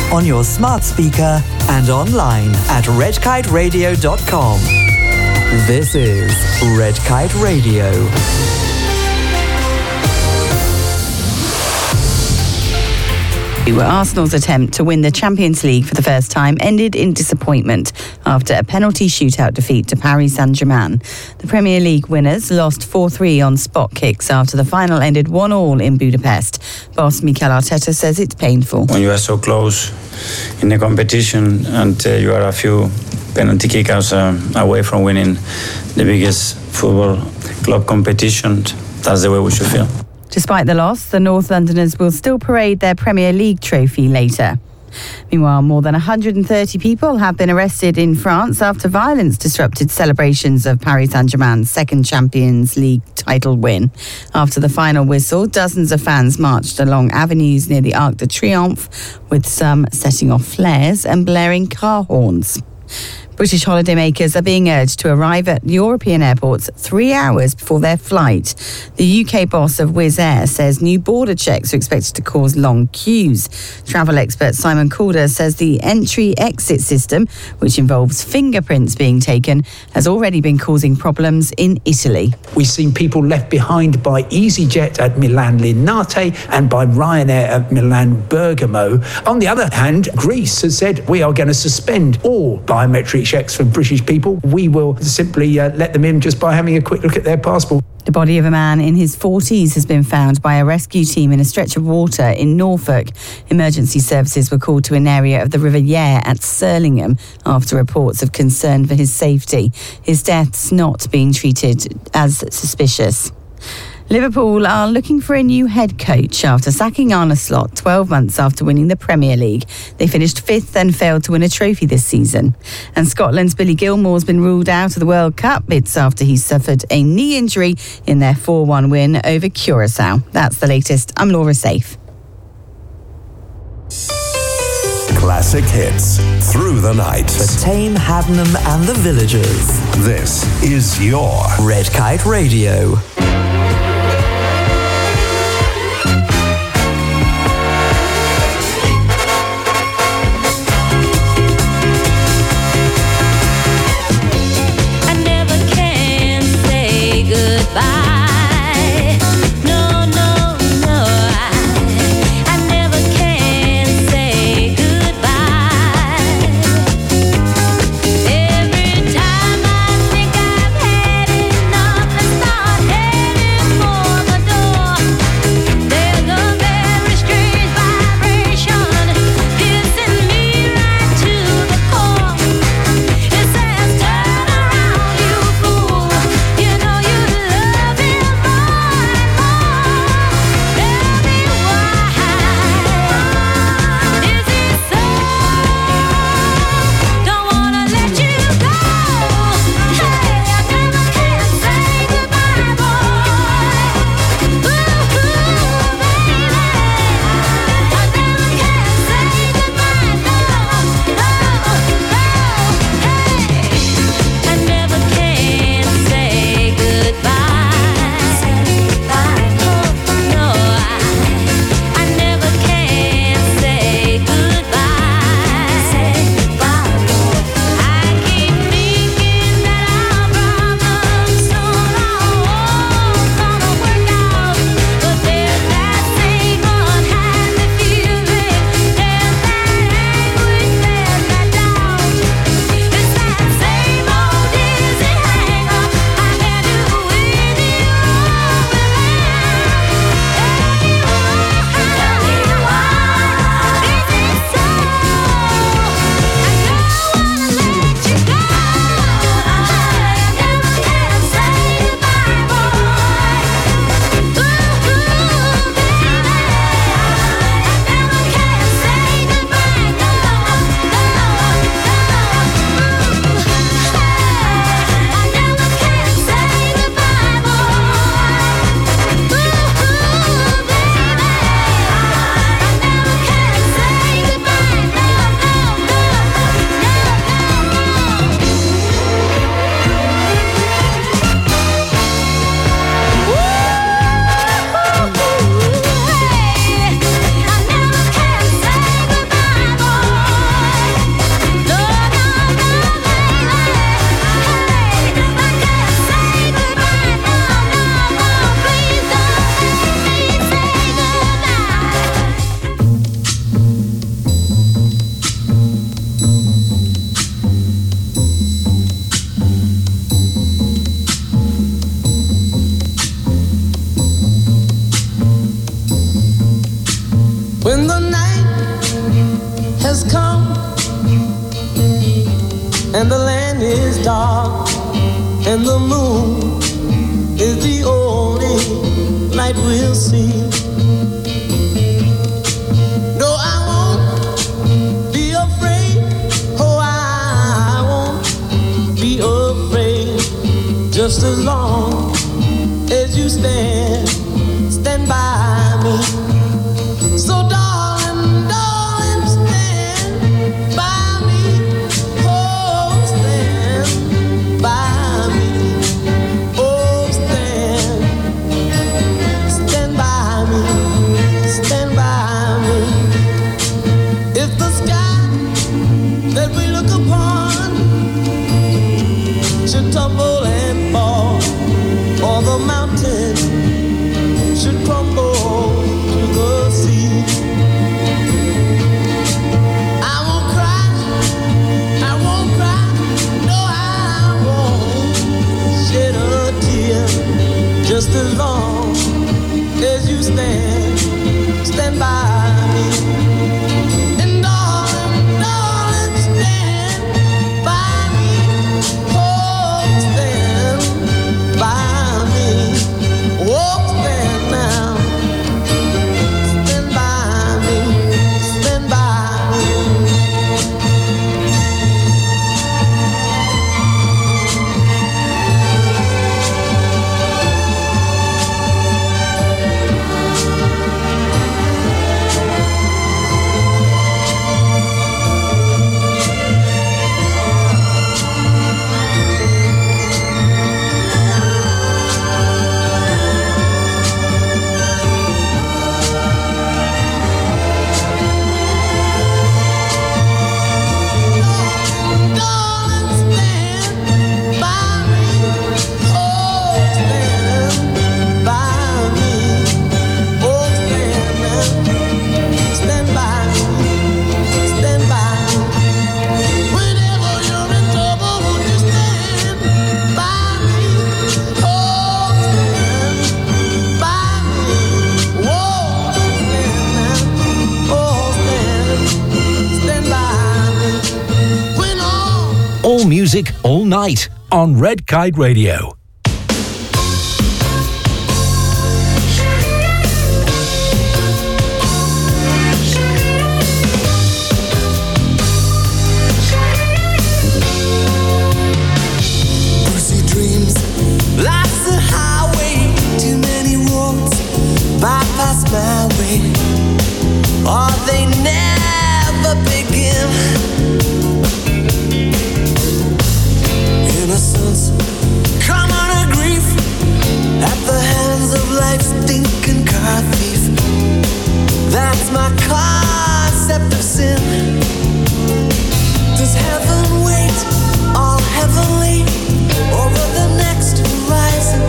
on your smart speaker and online at redkiteradio.com. This is Red Kite Radio. Arsenal's attempt to win the Champions League for the first time ended in disappointment after a penalty shootout defeat to Paris Saint-Germain. The Premier League winners lost 4-3 on spot kicks after the final ended 1-1 in Budapest. Boss Mikel Arteta says it's painful. When you are so close in the competition and you are a few penalty kickouts away from winning the biggest football club competition, that's the way we should feel. Despite the loss, the North Londoners will still parade their Premier League trophy later. Meanwhile, more than 130 people have been arrested in France after violence disrupted celebrations of Paris Saint-Germain's second Champions League title win. After the final whistle, dozens of fans marched along avenues near the Arc de Triomphe, with some setting off flares and blaring car horns. British holidaymakers are being urged to arrive at European airports 3 hours before their flight. The UK boss of Wizz Air says new border checks are expected to cause long queues. Travel expert Simon Calder says the entry-exit system, which involves fingerprints being taken, has already been causing problems in Italy. We've seen people left behind by EasyJet at Milan Linate and by Ryanair at Milan Bergamo. On the other hand, Greece has said we are going to suspend all biometric checks for British people. We will simply let them in just by having a quick look at their passport. The body of a man in his 40s has been found by a rescue team in a stretch of water in Norfolk. Emergency services were called to an area of the River Yare at Surlingham after reports of concern for his safety. His death's not being treated as suspicious. Liverpool are looking for a new head coach after sacking Arne Slot 12 months after winning the Premier League. They finished fifth and failed to win a trophy this season. And Scotland's Billy Gilmore's been ruled out of the World Cup. It's after he suffered a knee injury in their 4-1 win over Curaçao. That's the latest. I'm Laura Safe. Classic hits through the night. The Tame, Haddenham and the Villagers. This is your Red Kite Radio. Every time I think I've had enough, I start heading has come, and the land is dark, and the moon is the only light we'll see. No, I won't be afraid. Oh, I won't be afraid. Just as long as you stand by me. So darling, darling, stand by me. Oh, stand by me. Oh, stand by me. Stand by me. If the sky that we look upon should tumble and fall, or the mountain should crumble to the sea, I won't cry, no, I won't shed a tear, just as long as you stand by me. And darling, stand by me, oh, stand by me, oh, stand now, stand by me, stand by me. All music, all night on Red Kite Radio. Pussy dreams, life's a highway, too many roads bypass my way, or they never begin. Innocence, common grief, at the hands of life's stinking car thief. That's my concept of sin. Does heaven wait, all heavenly, over the next horizon?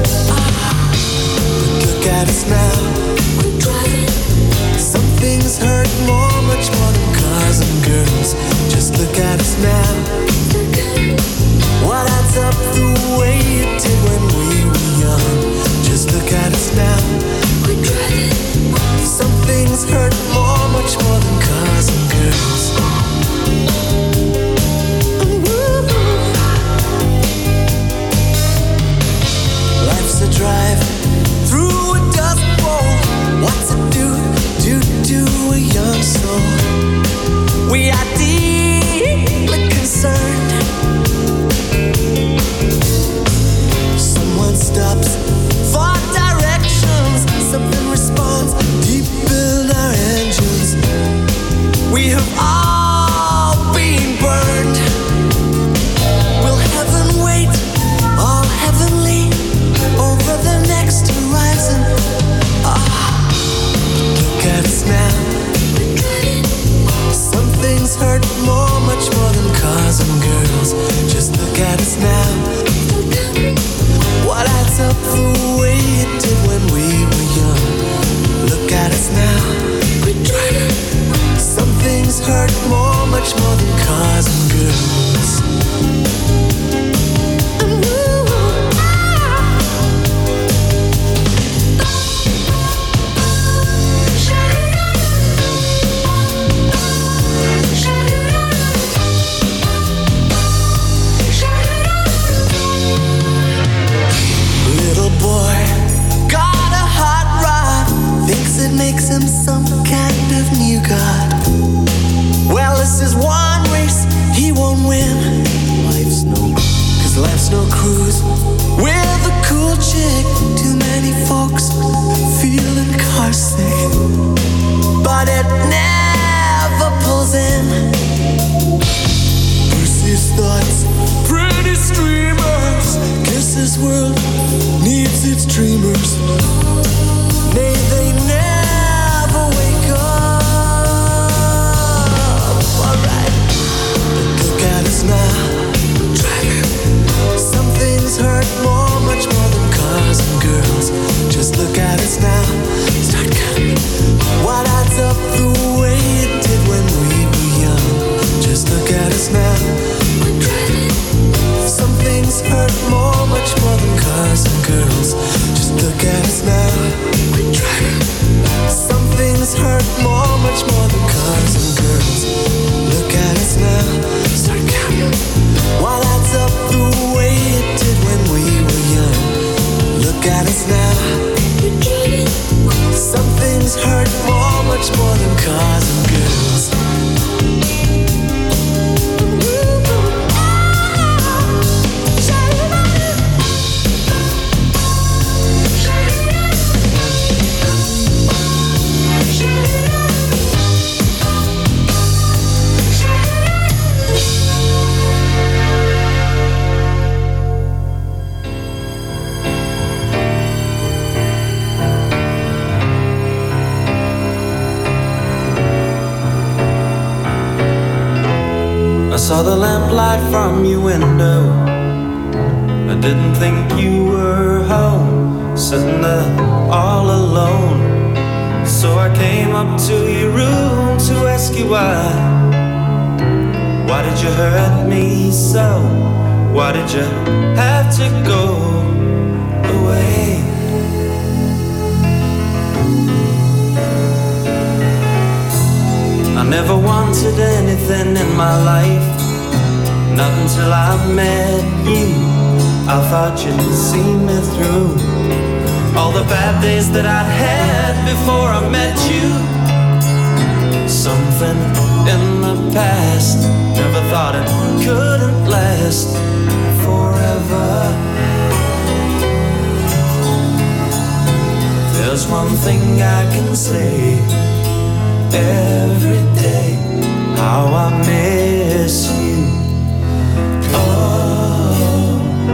But look at us now, we're driving. Some things hurt more, much more than cars and girls. Just look at us now. What adds up the way it did when we were young? Just look at us now. We're driving. Some things hurt more, much more than cars and girls. Life's a drive through a dust bowl. What's it do to a young soul? We are deeply concerned. Someone stops for directions, something responds deep in our engines. We have all been burned. Will heaven wait, all heavenly, over the next horizon? Look at us now. Some things hurt more, much more than cars and girls. Just look at us now. What adds up the way it did when we were young? Look at us now. We're trying. Some things hurt more, much more than cars and girls. this is one race he won't win. Life's no cruise with a cool chick. Too many folks feeling car sick, but it never pulls in. Bruce's thoughts, pretty streamers. Guess this world needs its dreamers. Nay, they never wake up. Alright, look at us now. Hurt more, much more than cars and girls. Just look at us now. Start counting what adds up the way it did when we were young. Just look at us now. We're driving. Some things hurt more, much more than cars and girls. Just look at us now. We're driving. Some things hurt more, much more than cars and girls. Look at us now. Start counting what adds up the way it did when we were young. Look at us now. Some things hurt more, much more than cars and girls. I saw the lamplight from your window. I didn't think you were home, sitting there all alone. So I came up to your room to ask you why. Why did you hurt me so? Why did you have to go away? I never wanted anything in my life, not until I met you. I thought you'd see me through all the bad days that I had before I met you. Something in the past, never thought it couldn't last forever. There's one thing I can say every day, how I miss you. Oh,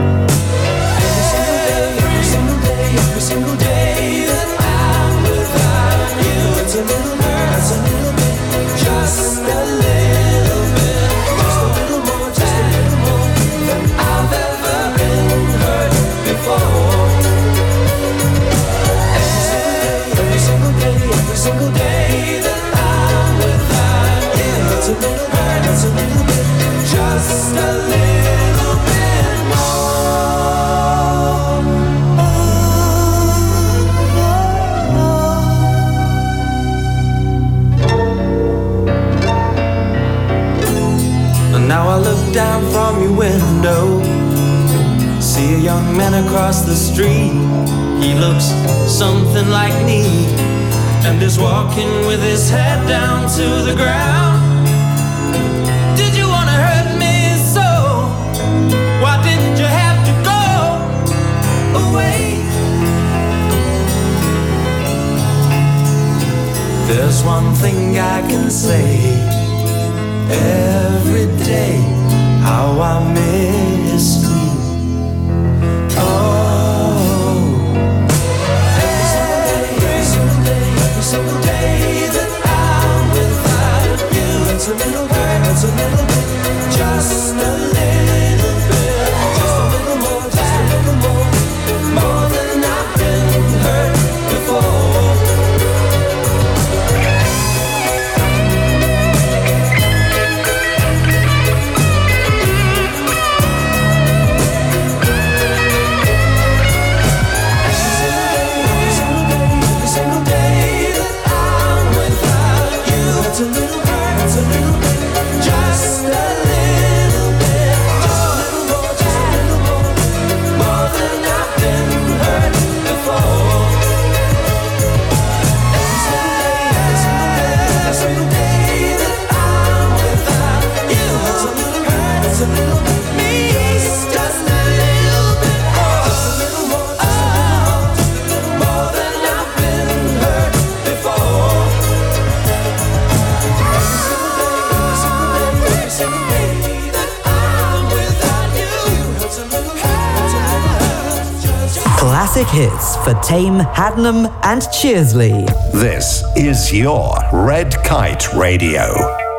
every single day that I'm without you, it's a little hurt, it's a little bit, just a little bit, just a little more than I've ever been hurt before. Every single day that it's a little hurt, it's a little bit, just a little bit more. And now I look down from your window, see a young man across the street. He looks something like me, and is walking with his head down to the ground. Did you want to hurt me so? Why didn't you have to go away? There's one thing I can say every day, how I miss you. Oh, every single day that I'm without you, it's a little hurt, it's a little bit, just a little bit, just a little more than I've been hurt before. It's a little hurt, it's a little bit, just classic hits for Tame, Haddenham and Cheersley. This is your Red Kite Radio.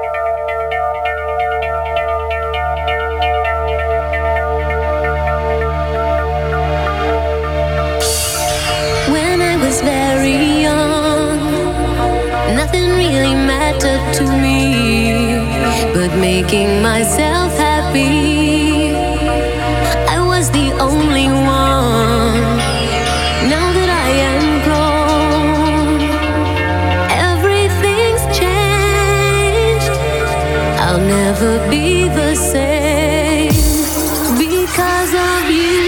When I was very young, nothing really mattered to me but making myself happy. I was the only one. Now that I am grown, everything's changed. I'll never be the same because of you.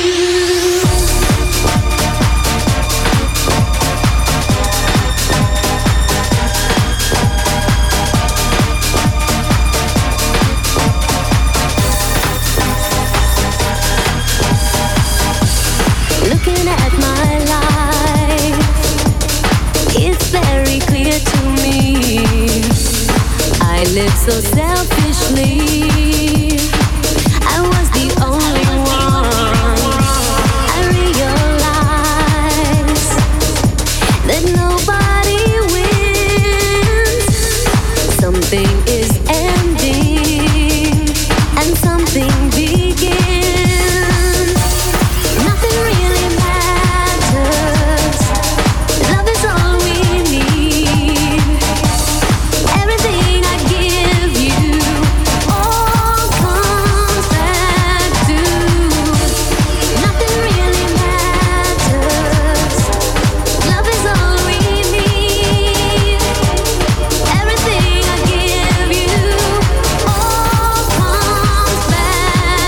Looking at my life, it's very clear to me. I lived so selfishly. I was the only one. I realized that nobody wins. Something is ending and something begins. Nothing really matters. Love is all we need. Everything I give you all comes back to. Nothing really matters. Love is all we need. Everything I give you all comes back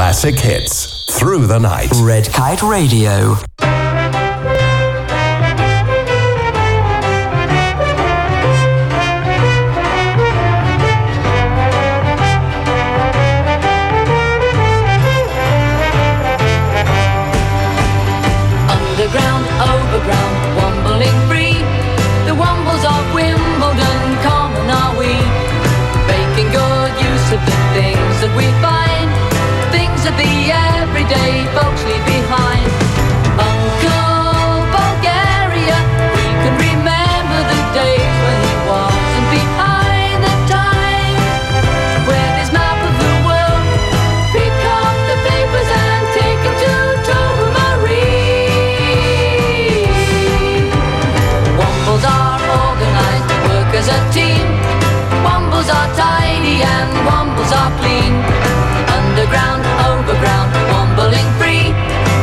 Classic hits through the night. Red Kite Radio. Underground, overground, wombling free. The wombles of Wimbledon, common are we. Making good use of the things that we find. Things that the everyday folks leave behind. Uncle Bulgaria, we can remember the days when he wasn't behind the times. With his map of the world, pick up the papers and take him to Tobermory. Wombles are organised, work as a team. Wombles are tidy and wombles are clean. Underground, overground, wombling free.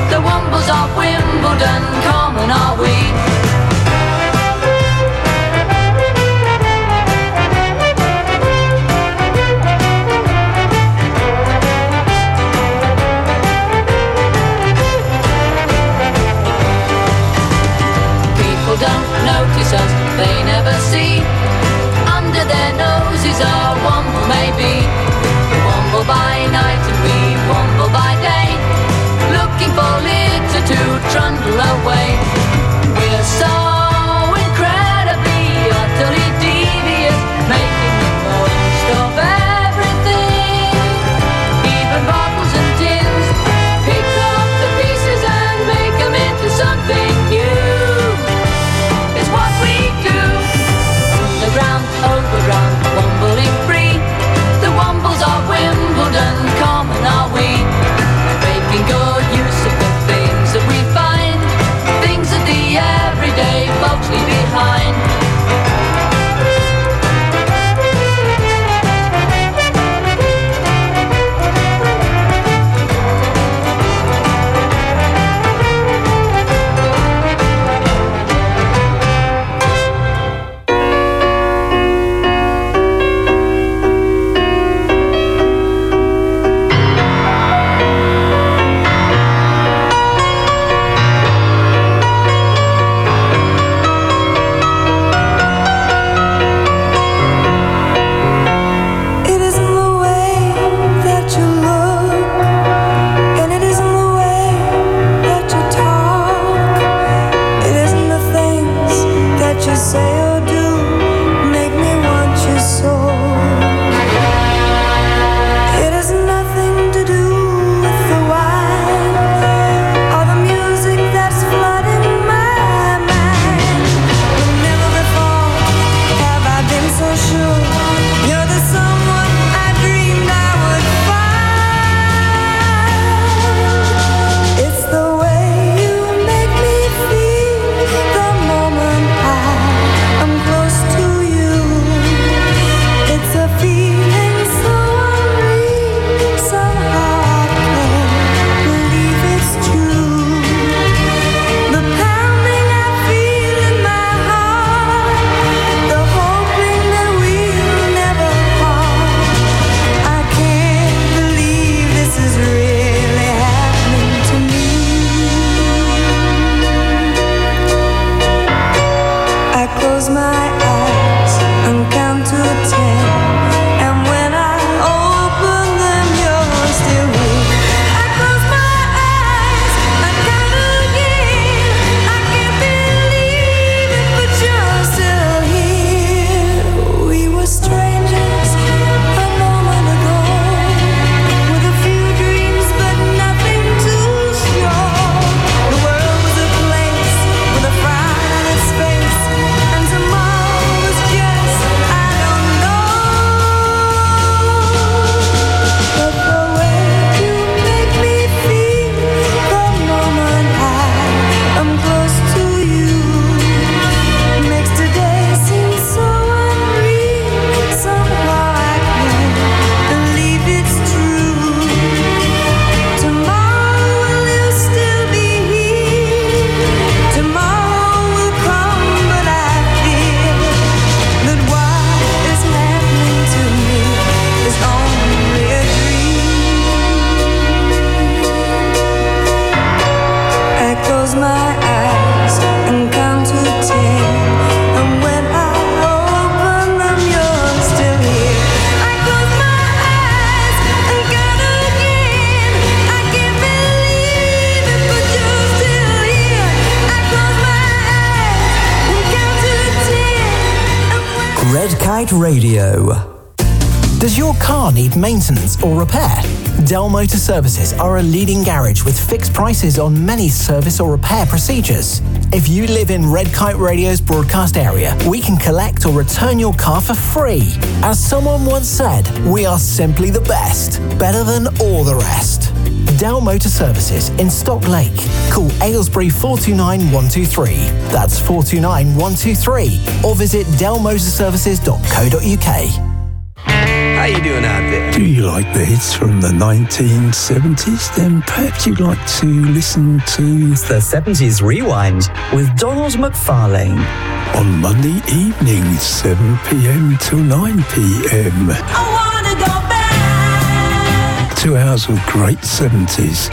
Kite Radio. Does your car need maintenance or repair? Dell Motor Services are a leading garage with fixed prices on many service or repair procedures. If you live in Red Kite Radio's broadcast area, we can collect or return your car for free. As someone once said, we are simply the best, better than all the rest. Dell Motor Services in Stock Lake. Call Aylesbury 429 123. That's 429 123. Or visit dellmotorservices.co.uk. How you doing out there? Do you like the hits from the 1970s? Then perhaps you'd like to listen to The 70s Rewind with Donald McFarlane. On Monday evenings, 7 p.m. till 9 p.m. I wanna go back. 2 hours of great 70s.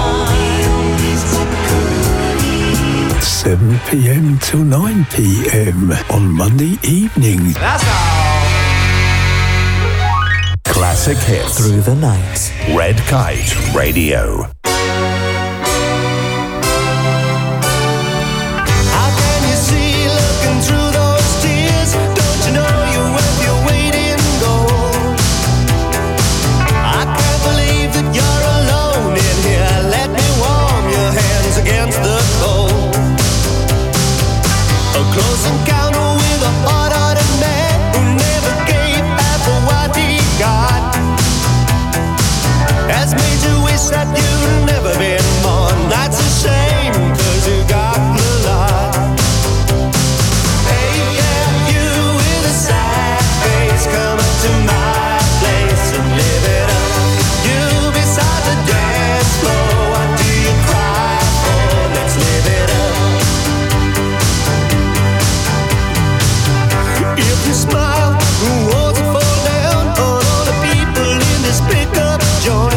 7 p.m. till 9 p.m. on Monday evenings. That's all. Classic hits Through the night. Red Kite Radio. How can you see looking through those tears? Don't you know you're worth your weight in gold? I can't believe that you're alone in here. Let me warm your hands against the cold. A close encounter with a hard-hearted man who never gave half of what he got. Has made you wish that you'd never been born. That's a shame, 'cause you got the lot. Hey, yeah, you with a sad face, come up to my place and live it up. You beside the dance floor, what do you cry for? Let's live it up. If you smile, the walls will fall down on all the people in this pickup joint.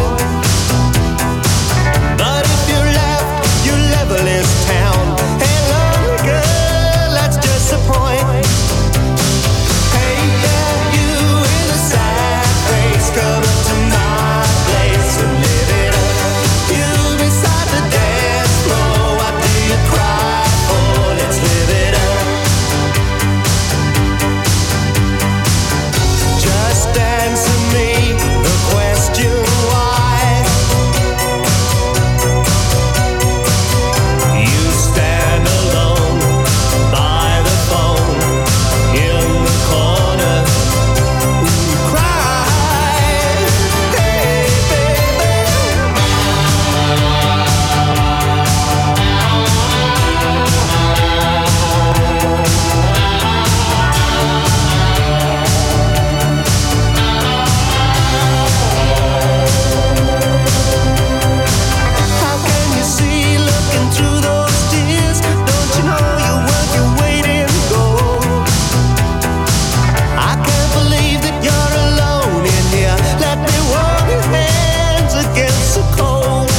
But if you laugh, you level this town. Hey, lonely girl, that's just the point. Hey, yeah, you with a sad face, come up to my place and live it up. You beside the dance floor, what do you cry for? Let's live it up. Just answer me the question why. You stand alone by the phone in the corner. Cry, hey baby. How can you see looking through those tears? Don't you know you're worth your weight in gold? I can't believe that you're alone in here. Let me warm your hands against the cold.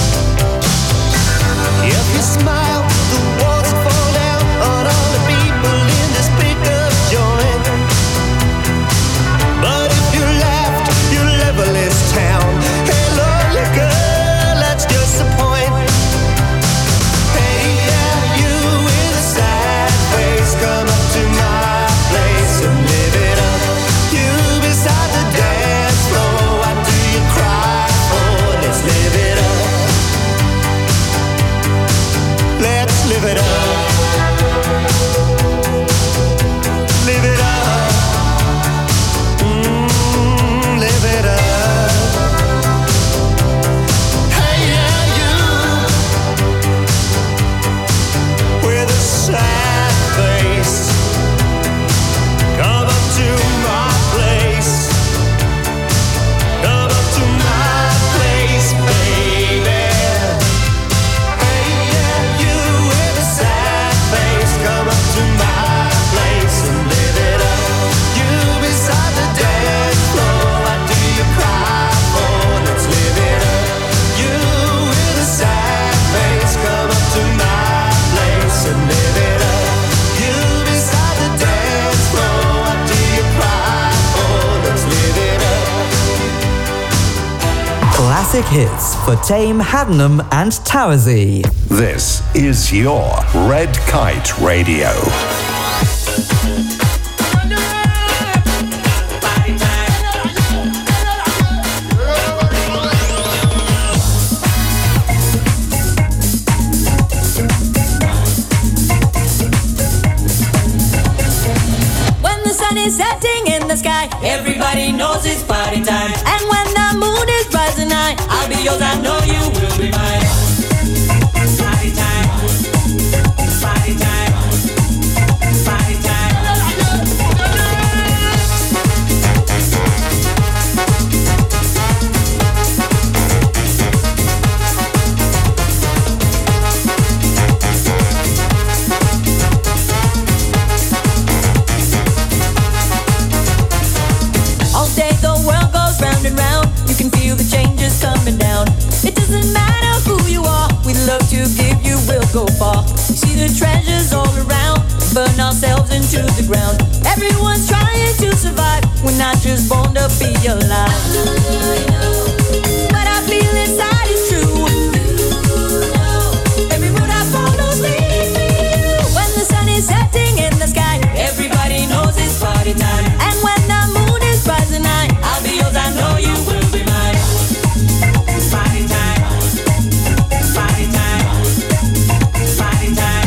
If you smile, the walls fall down on all the people in this pickup joint. But if you laughed, you level this town. Hey, lonely girl, that's just the point. Hey, yeah, you with a sad face, come up to my place and live it up. You beside the dance floor, what do you cry for? Let's live it up. Let's live it up. Live it up. Live it up. Hey, yeah, you with a sad face, come up to my place. Come up to my place, baby. Hey, yeah, you with a sad face, come up to my place and live it up. You beside the dance floor, what do you cry for? Let's live it up. You with a sad face, come up to my place and live it up. You beside the dance floor, what do you cry for? Let's live it up. Classic hits for Tame, Haddenham and Towersey. This is your Red Kite Radio. Everybody knows it's party time. And when the moon is rising high, I'll be yours, I know you will be mine. Party time. Party time. Party time. All day the world goes round and round. You can feel the changes coming down. It doesn't matter who you are. We love to give, you will go far. We see the treasures all around. Burn ourselves into the ground. Everyone's trying to survive. We're not just born to be alive. What I feel inside is true. Every road I follow leads me to you. When the sun is setting in the sky, everybody knows it's party time. And when the moon is rising high, I'll be yours, I know you will be mine. Party time. Party time. Party time.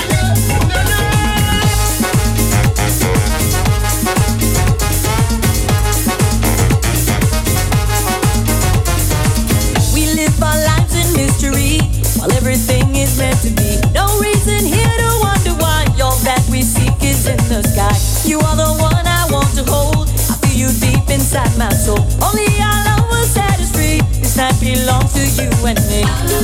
We live our lives in mystery, while everything is meant to be. No reason here to wonder why. All that we seek is in the sky. You are the one I want to hold. I feel you deep inside my soul. Only our love will set us free. This night belongs to you and me.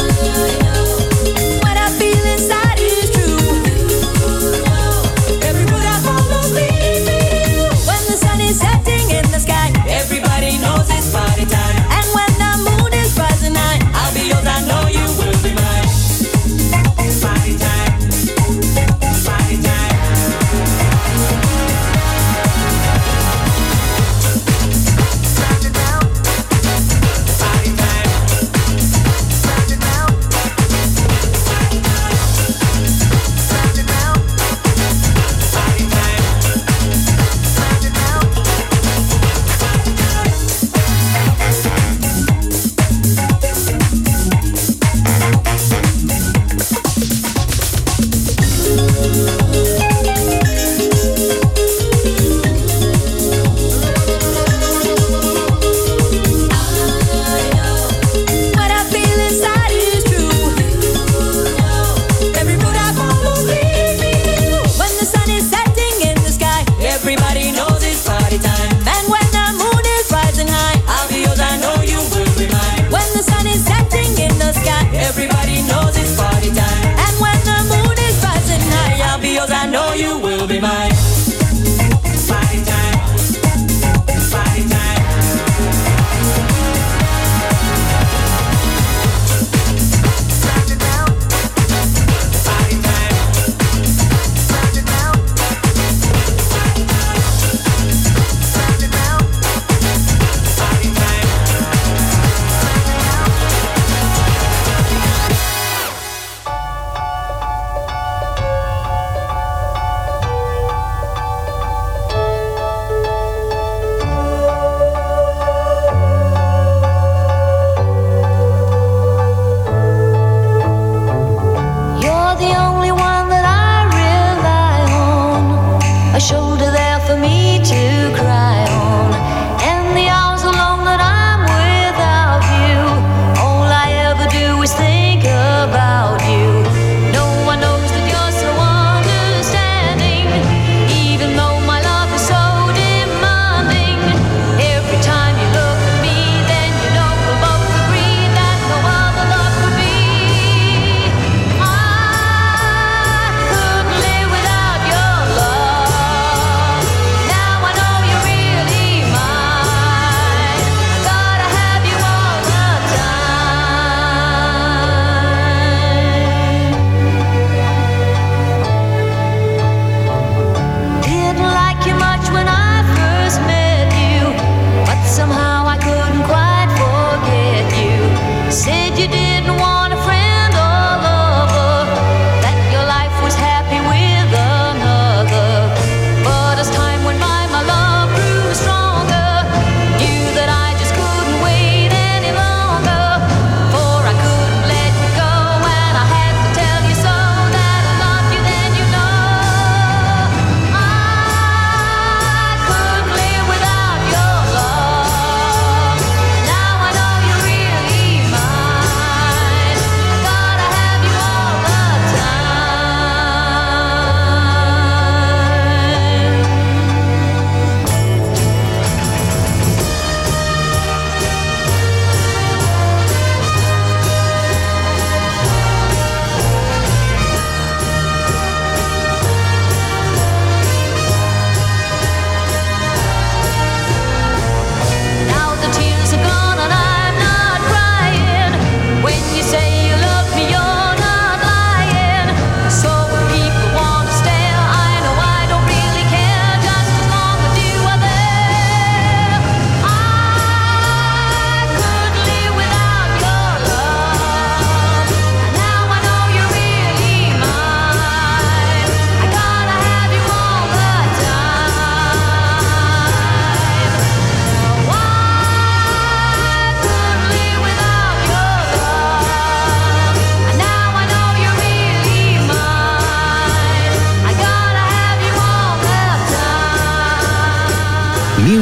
What I feel inside is true. Every road I follow leads me to you. When the sun is setting in the sky, everybody knows it's party time. And when the moon is rising high, I'll be yours, I know you will be mine. Party time. Party time. Party time.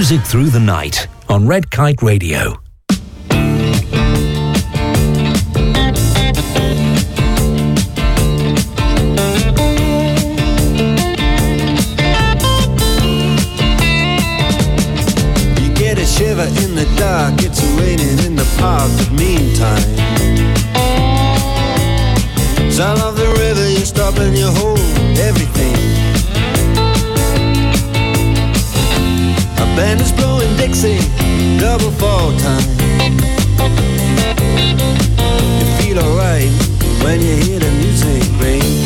Music through the night on Red Kite Radio. Shiver in the dark, it's raining in the park, but meantime sound of the river, you stop and you hold everything. A band is blowing Dixie, double fall time. You feel alright when you hear the music ring.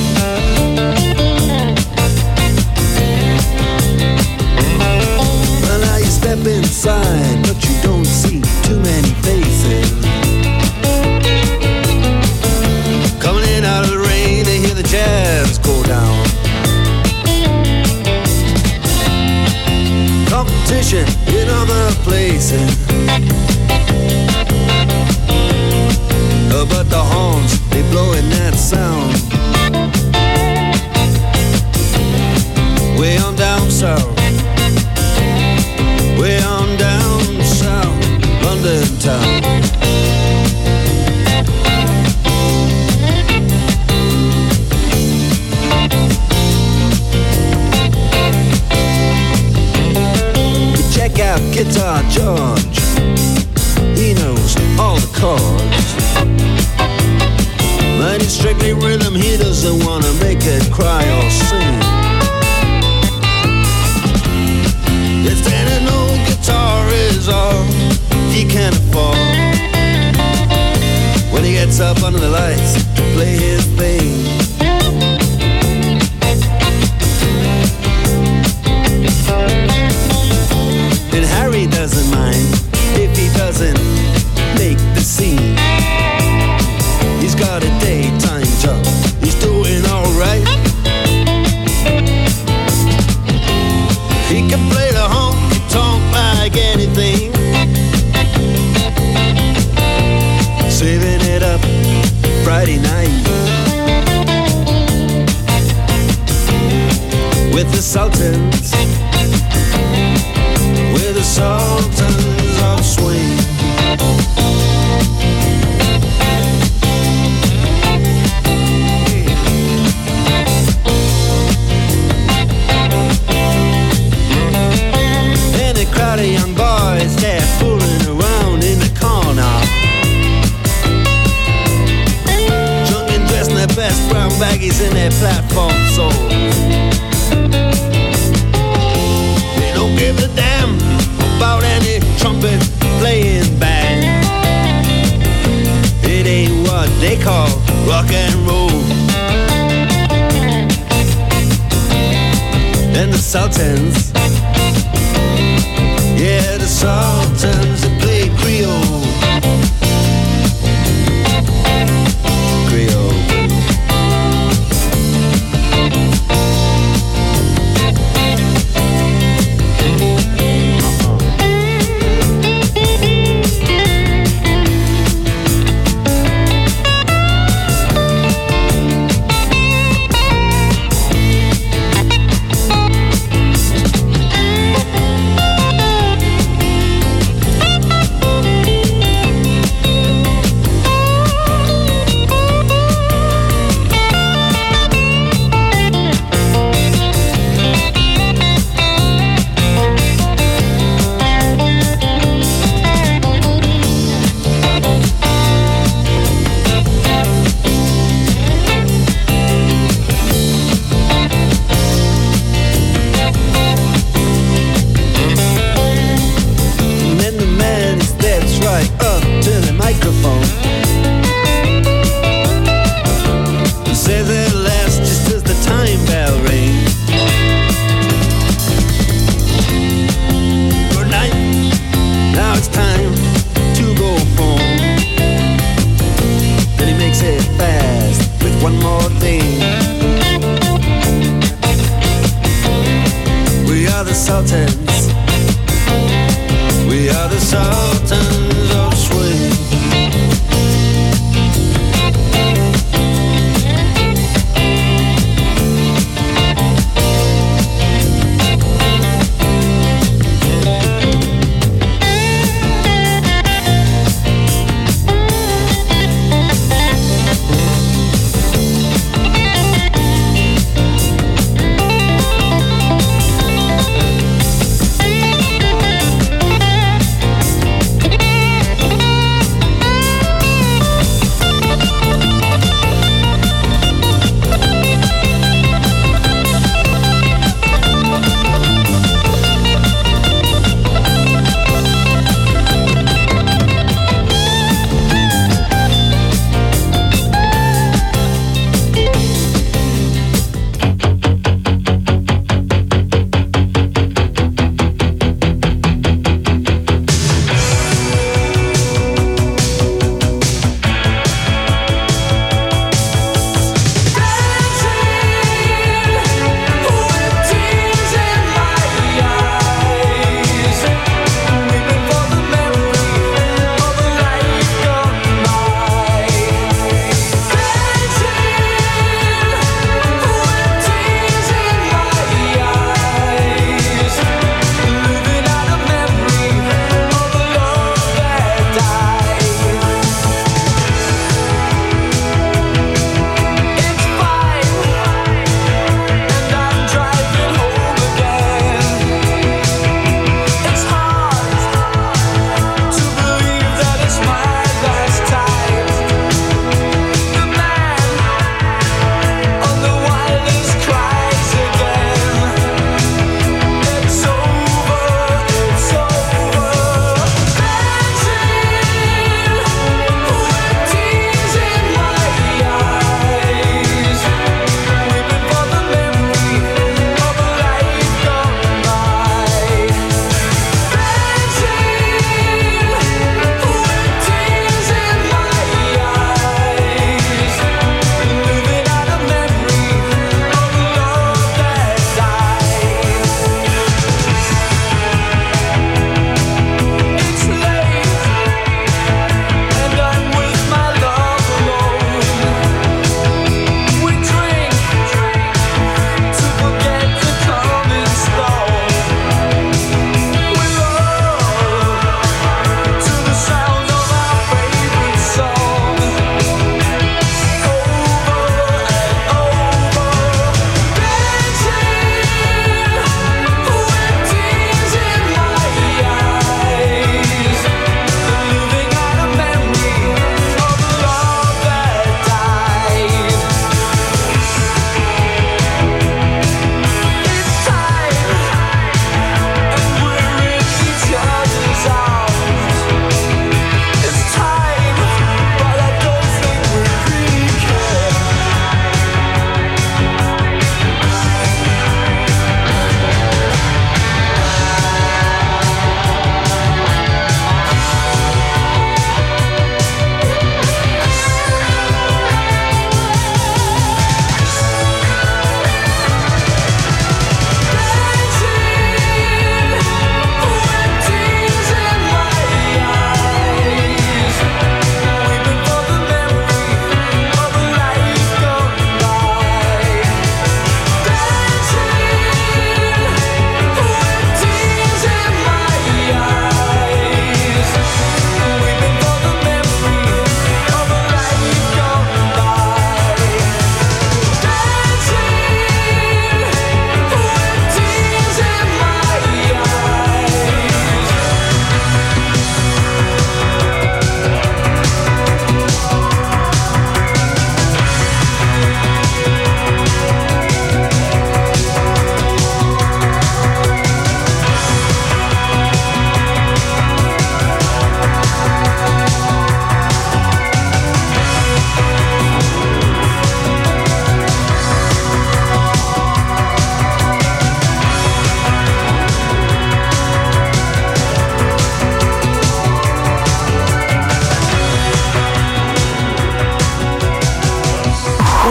Step inside, but you don't see too many faces. Coming in out of the rain, they hear the jazz go down. Competition in other places, but the horns, they blowing that sound. Way on down south, way on down south, London town. You check out Guitar George, he knows all the chords. But he's strictly rhythm, he doesn't wanna make it cry or sing. If there ain't no guitar is all he can afford, when he gets up under the lights to play his thing. And Harry doesn't mind if he doesn't make the scene. He's got a daytime job, he's doing alright. He can play the honky-tonk like anything, saving it up Friday night with the Sultans, with the Sultans of Swing. Crowd of young boys, they're fooling around in the corner, drunk and dressed in their best brown baggies in their platform soles. They don't give a damn about any trumpet playing band. It ain't what they call rock and roll. And the Sultans, yeah, the Sultans that play Creole. Creole. Sultans. We are the Sultans of Swing.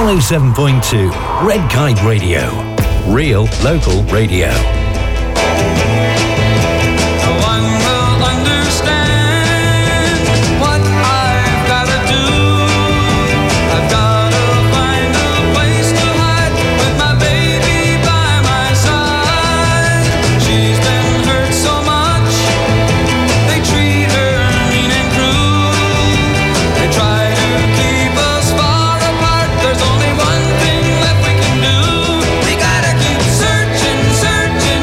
107.2 Red Kite Radio. Real local radio. Searching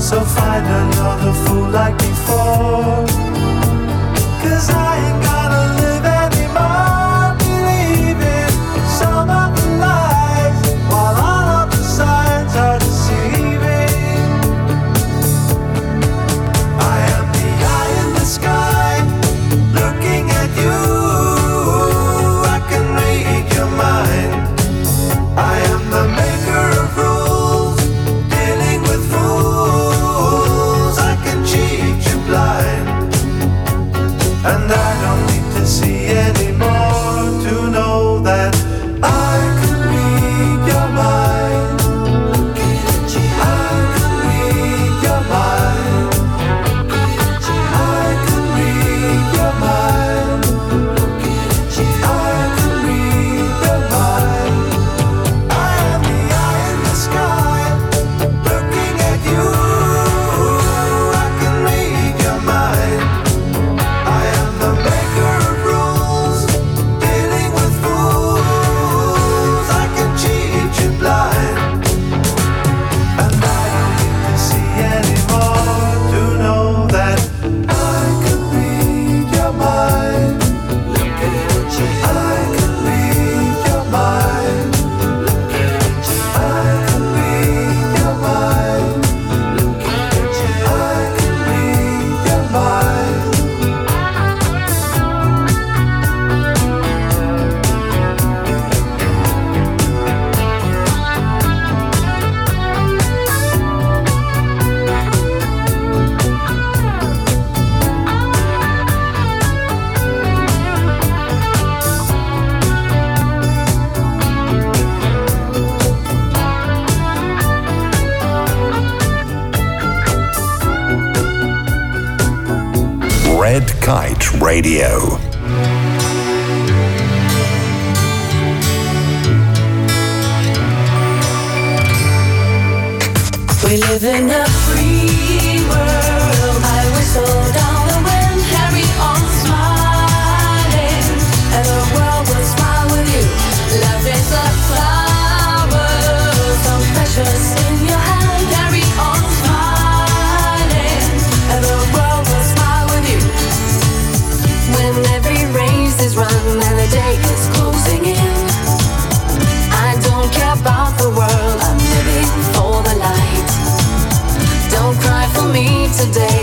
So find another fool like before. 'Cause I ain't gonna live anymore believing some of the lies, while all of the signs are deceiving. I am the eye in the sky, looking at you. I can read your mind. I am the maker of rules, dealing with fools. I can cheat you blind, and I don't need to see anymore to know that I can read your mind. I can read your mind. I can read your mind. I can read your mind. I am the eye in the sky, looking at you. I can read your mind. I am the maker of rules, dealing with fools. I can cheat you blind, and I don't need to see anymore to know that I can read your mind. I can read your mind. I can read your mind. I can read your mind. Red Kite Radio. We live in a free world. I whistle down the wind, carry on smiling, and the world will smile with you. Love is a flower, so precious in your hand. Carry on smiling, and the world will smile with you. When every race is run and the day is closing in, I don't care about the world. I'm living for the light. Don't cry for me today.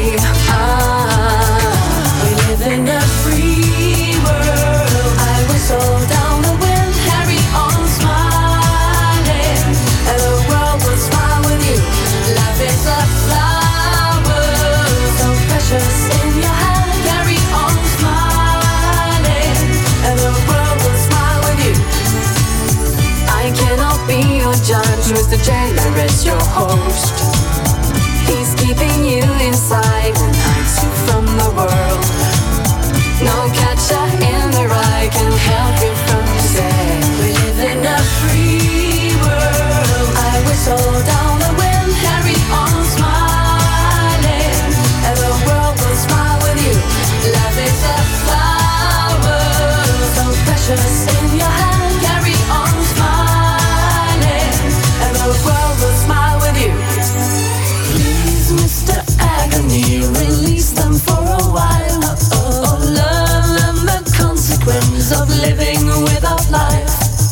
We live in a free world. I whistle down the wind, carry on smiling, and the world will smile with you. Love is a flower, so precious in your hand. Carry on smiling, and the world will smile with you. I cannot be your judge, Mr. Jailer is your host. He's keeping you inside and hides you from the world. No catcher in the rye can help you from today. We live in a free world. I whistle down the wind, carry on smiling, and the world will smile with you. Love is a flower, so precious in your hand. Carry on smiling, and the world will smile with you. Please, Mr. Agony, release them for a while. Learn the consequence of living without life.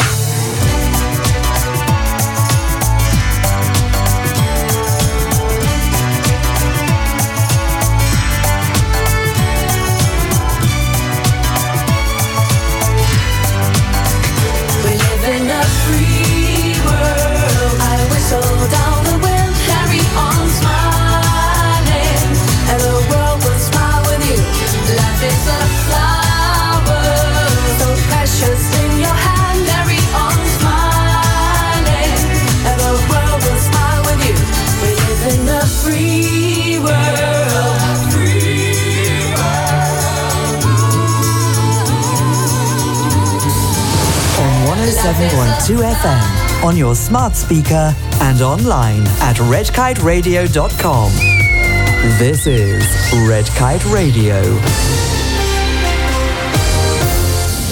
We live in a free world. I whistle down the wind, carry on smiling, and the world will smile with you. Life is a flower, so precious in your hand. Carry on smiling, and the world will smile with you. We live in a free world. On 107.2 FM, on your smart speaker and online at redkiteradio.com. This is Red Kite Radio.